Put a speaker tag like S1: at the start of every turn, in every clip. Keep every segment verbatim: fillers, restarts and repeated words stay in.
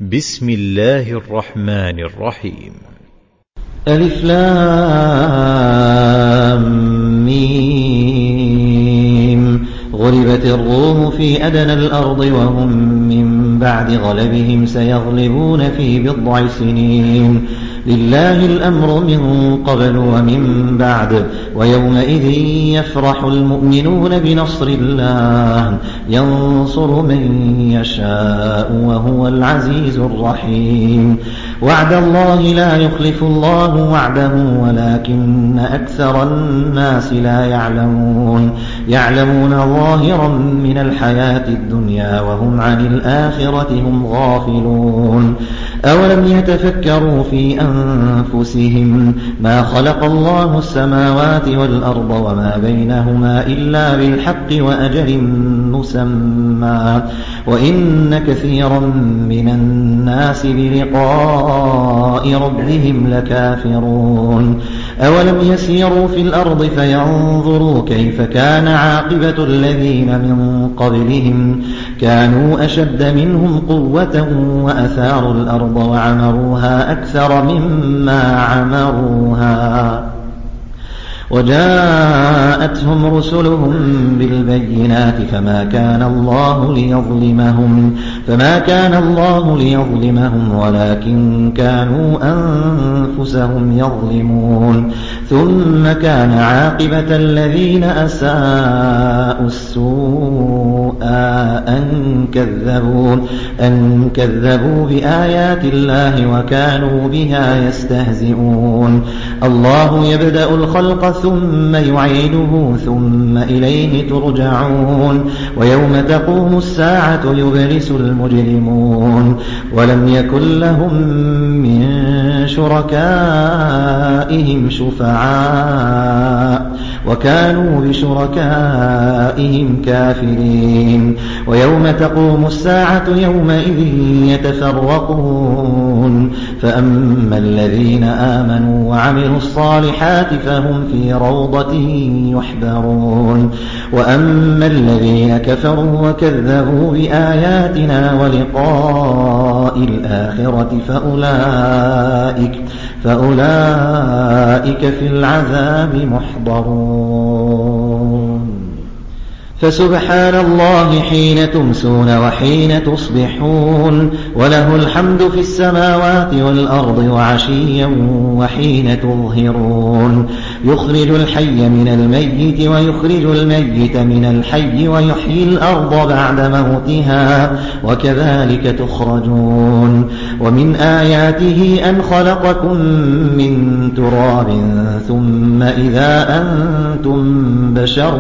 S1: بسم الله الرحمن الرحيم.
S2: ألف لام ميم. غلبت الروم في أدنى الأرض وهم من بعد غلبهم سيغلبون في بضع سنين. لله الأمر من قبل ومن بعد ويومئذ يفرح المؤمنون بنصر الله ينصر من يشاء وهو العزيز الرحيم. وعد الله لا يخلف الله وعده ولكن أكثر الناس لا يعلمون يعلمون ظاهرا من الحياة الدنيا وهم عن الآخرة هم غافلون. أولم يتفكروا في أنفسهم ما خلق الله السماوات والأرض وما بينهما إلا بالحق وأجل مسمى وإن كثيرا من الناس بلقاء ربهم لكافرون. أولم يسيروا في الأرض فينظروا كيف كان عاقبة الذين من قبلهم كانوا أشد منهم قوة وأثاروا الأرض وعمروها أكثر مما عمروها وجاءتهم رسلهم بالبينات فما كان الله ليظلمهم فما كان الله ليظلمهم ولكن كانوا أنفسهم يظلمون. ثم كان عاقبة الذين أساءوا السوء أن كذبوا أن كذبوا بآيات الله وكانوا بها يستهزئون. الله يبدأ الخلق ثم يعيده ثم إليه ترجعون. ويوم تقوم الساعة يبلس المجرمون ولم يكن لهم من شركائهم شفعاء وكانوا بشركائهم كافرين. ويوم تقوم الساعة يومئذ يتفرقون فأما الذين آمنوا وعملوا الصالحات فهم في روضة يحبرون وأما الذين كفروا وكذبوا بآياتنا ولقاء الآخرة فأولئك فأولئك في العذاب محضرون. فسبحان الله حين تمسون وحين تصبحون وله الحمد في السماوات والأرض وعشيا وحين تظهرون. يخرج الحي من الميت ويخرج الميت من الحي ويحيي الأرض بعد موتها وكذلك تخرجون. ومن آياته أن خلقكم من تراب ثم إذا أنتم بشر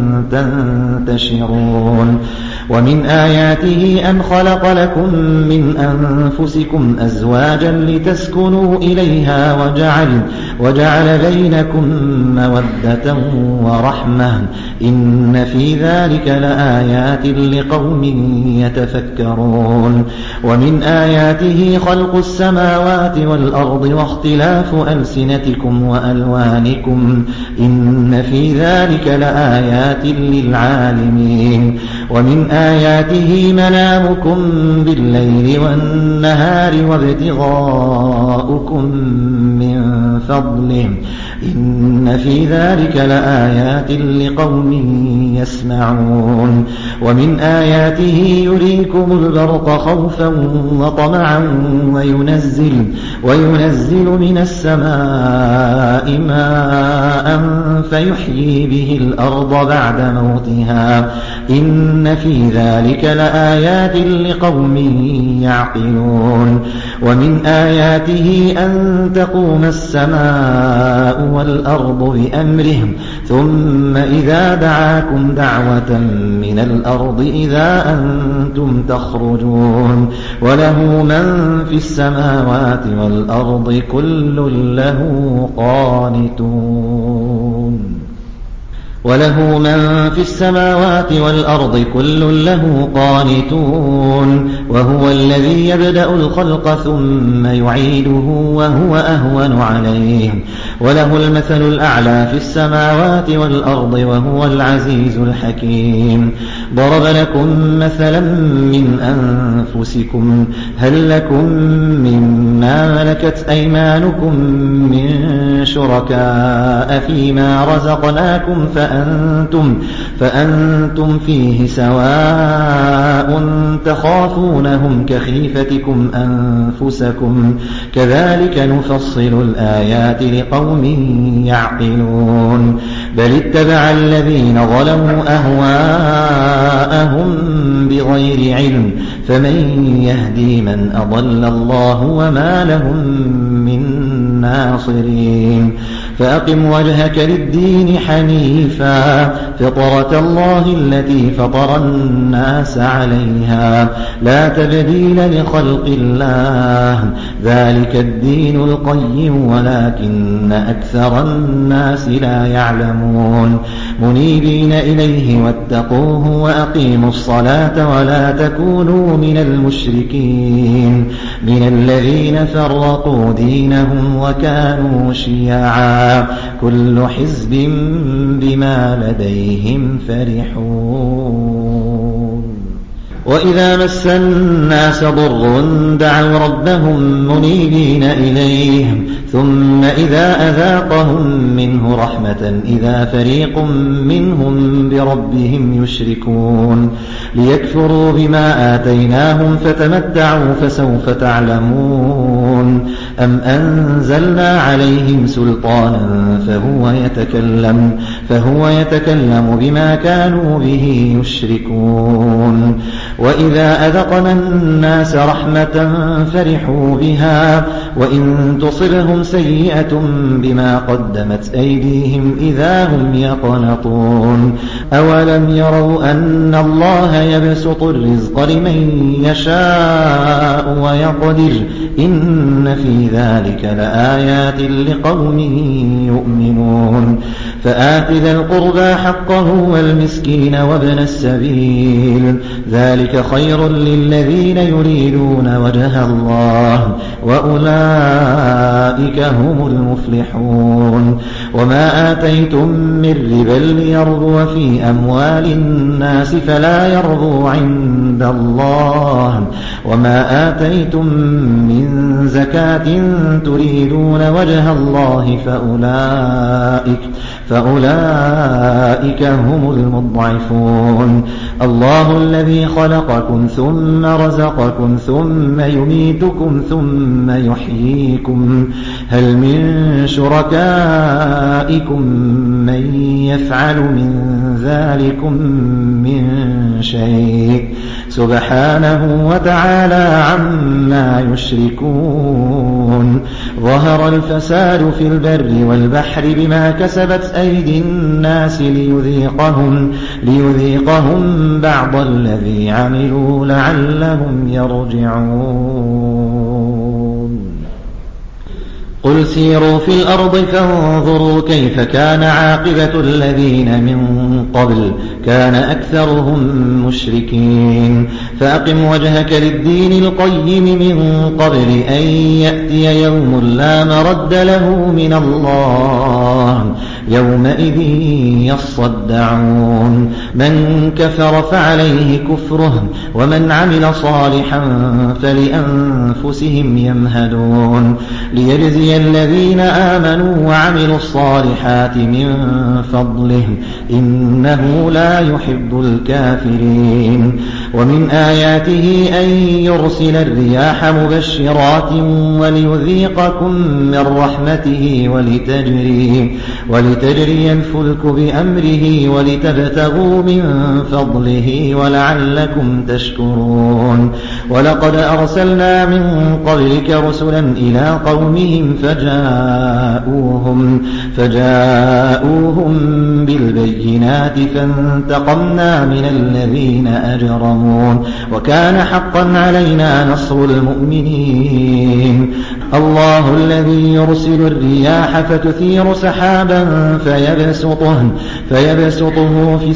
S2: تنتشرون. ومن آياته أن خلق لكم من أنفسكم أزواجا لتسكنوا إليها وجعل, وجعل بينكم مودة ورحمة إن في ذلك لآيات لقوم يتفكرون. ومن آياته خلق السماوات والأرض واختلاف ألسنتكم وألوانكم إن في ذلك لآيات للعالمين. ومن آياته منامكم بالليل والنهار وابتغاؤكم من فضله إن في ذلك لآيات لقوم يسمعون. ومن آياته يريكم البرق خوفا وطمعا وينزل, وينزل من السماء ماء فيحيي به الأرض بعد موتها إن في ذلك لآيات لقوم يعقلون. ومن آياته أن تقوم السماء والأرض بأمره ثم إذا دعاكم دعوة من الأرض إذا أنتم تخرجون. وله من في السماوات والأرض كل له قانتون. وله من في السماوات والأرض كل له قانتون. وهو الذي يبدأ الخلق ثم يعيده وهو أهون عليه وله المثل الأعلى في السماوات والأرض وهو العزيز الحكيم. ضرب لكم مثلا من أنفسكم هل لكم مما ملكت أيمانكم من شركاء فيما رزقناكم فأنتم, فأنتم فيه سواء تخافونهم كخيفتكم أنفسكم كذلك نفصل الآيات لقوم يعقلون. بل اتبع الذين ظلموا أهواءهم بغير علم فمن يهدي من أضل الله وما لهم من ناصرين. فأقم وجهك للدين حنيفا فطرة الله التي فطر الناس عليها لا تبديل لخلق الله ذلك الدين القيم ولكن أكثر الناس لا يعلمون. منيبين إليه واتقوه وأقيموا الصلاة ولا تكونوا من المشركين من الذين فرقوا دينهم وكانوا شيعا كل حزب بما لديهم فرحون. وإذا مس الناس ضر دعوا ربهم منيبين إليه ثم إذا أذاقهم منه رحمة إذا فريق منهم بربهم يشركون. ليكفروا بما آتيناهم فتمتعوا فسوف تعلمون. أم أنزلنا عليهم سلطانا فهو يتكلم, فهو يتكلم بما كانوا به يشركون. وإذا أذقنا الناس رحمة فرحوا بها وإن تصبهم سيئة بما قدمت أيديهم إذا هم يقنطون. أولم يروا أن الله يبسط الرزق لمن يشاء ويقدر إن في ذلك لآيات لقوم يؤمنون. فآت ذا القربى حقه والمسكين وابن السبيل ذلك خير للذين يريدون وجه الله وأولئك هم المفلحون. وما آتيتم من ربا ليربو في أموال الناس فلا يربو عند الله وما آتيتم من زكاة تريدون وجه الله فأولئك, فأولئك هم المضعفون. الله الذي خلقكم ثم رزقكم ثم يميتكم ثم يحييكم هل من شركائكم من يفعل من ذلكم من شيء سبحانه وتعالى عما يشركون. ظهر الفساد في البر والبحر بما كسبت أيدي الناس ليذيقهم, ليذيقهم بعض الذي عملوا لعلهم يرجعون. قل سيروا في الأرض فانظروا كيف كان عاقبة الذين من قبل كان أكثرهم مشركين. فأقم وجهك للدين القيم من قبل أن يأتي يوم لا مرد له من الله يومئذ يصدعون. من كفر فعليه كفره ومن عمل صالحا فلأنفسهم يمهدون. ليجزي الذين آمنوا وعملوا الصالحات من فضله إنه لا يحب الكافرين. ومن آياته أن يرسل الرياح مبشرات وليذيقكم من رحمته ولتجري, ولتجري الفلك بأمره ولتبتغوا من فضله ولعلكم تشكرون. ولقد أرسلنا من قبلك رسلا إلى قومهم فجاءوهم, فجاءوهم بالبينات فانتقمنا من الذين أجرموا وكان حقا علينا نصر المؤمنين. الله الذي يرسل الرياح فتثير سحابا فيبسطه, فيبسطه في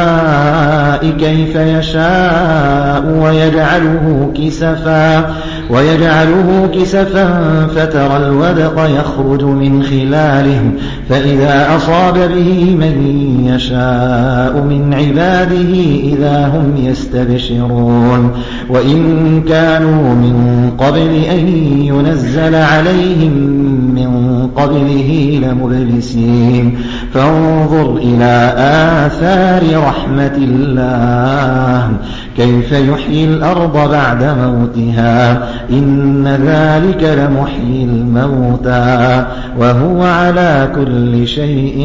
S2: السماء كيف يشاء ويجعله كسفا, ويجعله كسفا فترى الودق يخرج من خلاله فإذا أصاب به من يشاء من عباده إذا هم يستبشرون وإن كانوا من قبل أن ينزل عليهم من قبله لمبلسين فانظر إلى آثار رحمة الله كيف يحيي الأرض بعد موتها إن ذلك لمحيي الموتى وهو على كل شيء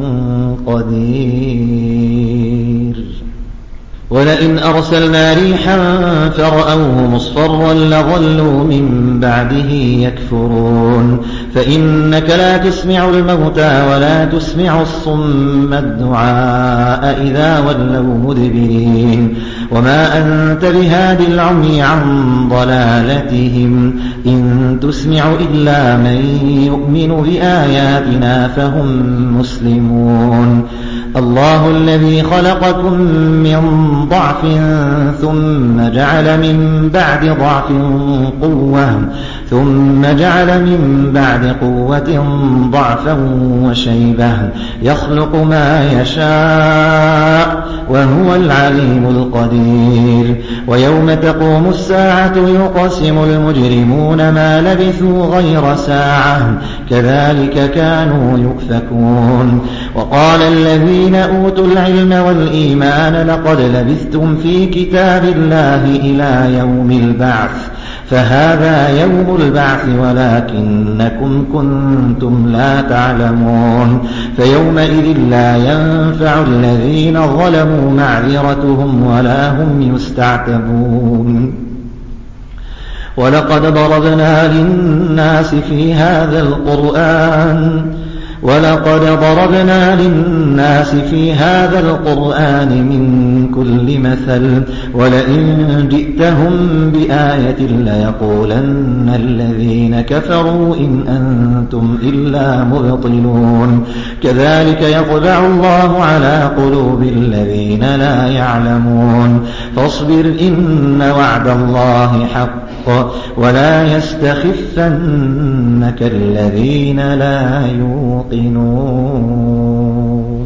S2: قدير ولئن أرسلنا ريحا فرأوه مصفرا لظلوا من بعده يكفرون فإنك لا تسمع الموتى ولا تسمع الصم الدعاء إذا ولوا مدبرين وما أنت بهاد العمي عن ضلالتهم إن تسمع إلا من يؤمن بآياتنا فهم مسلمون الله الذي خلقكم من ضعف ثم جعل من بعد ضعف قوة ثم جعل من بعد قوة ضعفا وشيبة يخلق ما يشاء وهو العليم القدير ويوم تقوم الساعة يقسم المجرمون ما لبثوا غير ساعة كذلك كانوا يؤفكون وقال الذين أوتوا العلم والإيمان لقد لبثتم في كتاب الله إلى يوم البعث فهذا يوم البعث ولكنكم كنتم لا تعلمون فيومئذ لا ينفع الذين ظلموا معذرتهم ولا هم يستعتبون ولقد ضربنا للناس في هذا القرآن ولقد ضربنا للناس في هذا القرآن من كل مثل ولئن جئتهم بآية ليقولن الذين كفروا إن أنتم إلا مبطلون كذلك يطبع الله على قلوب الذين لا يعلمون فاصبر إن وعد الله حق ولا يستخفنك الذين لا يوقنون